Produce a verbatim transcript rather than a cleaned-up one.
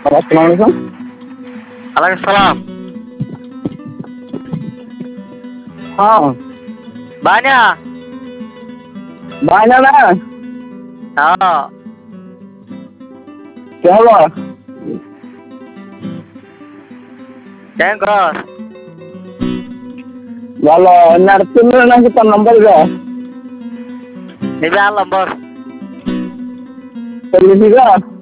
আসসালামু আলাইকুম। ওয়ালাইকুম সালাম। হ্যাঁ বানিয়া বাইনা না হ্যাঁ কে হলো? কেন কর ভালো না তুমি নাকি তোর নম্বর দে নিবে আর নম্বর চল্লিশ